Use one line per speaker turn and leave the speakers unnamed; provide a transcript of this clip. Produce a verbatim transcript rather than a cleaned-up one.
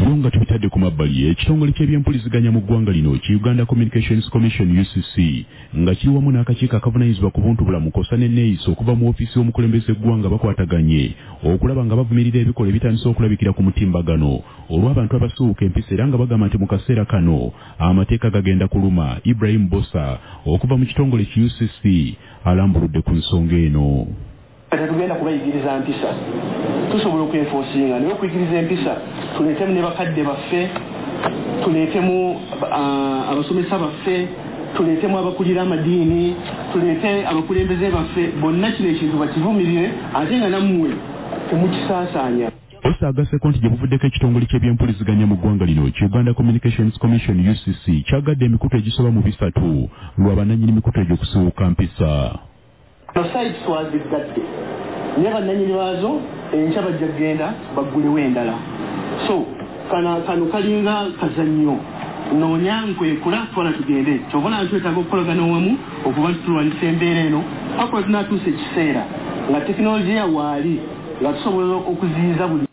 ebyo nga tubitadde ku mabbali ekitongole ky'ebyempuliziganya mu ggwanga lino ki Uganda Communications Commission U C C nga kiri wamu n'akakiiko akavunaanyizibwa ku buntu bulamu kosa ne neeyisa okuva mu ofiisi y'omukulembeze eggwanga bakwataganye okulaba nga bavumirira ebikola ebitandise okulabikira ku mutimbagano olw'abantu abasuuka empisa era nga bagamba nti mu kaseera kano amateeka gagenda kuluma. Ibrahim Bosa okuva mu kitongole ki U C C alambuludde ku nsonga eno.
Tugenda kubayigiriza mpisa tusobola okwenforcinga naye okuyigiriza empisa tuleetemu ne bakadde baffe tuleetemu abasomesa baffe tuleetemu abakulira amadiini tuleete abakulembeze baffe bonna kino ekintu bakivumirire ate nga nammwe temukisaasaanya.
Bosa agaseko nti gye buvuddeko ekitongole ky'ebyempuliziganya mu ggwanga lino ki Uganda Communications Commission U C C kyagadde emikutu egisoba mu bisatu lw'abannannyini mikutu egy'okusiiwuka mpisa.
No site twazigadde naye bannannyini baazo enkya bajja kugenda baggulewo endala. So kano kano kalinga kazannyo noonya nkwekula twala tugende kyobona ntwetaaga okukolagana wamu okuba tulwanyisa embeera eno paka tunatuusa ekiseera nga tekinologiya waali nga tusobola okuziyiza buli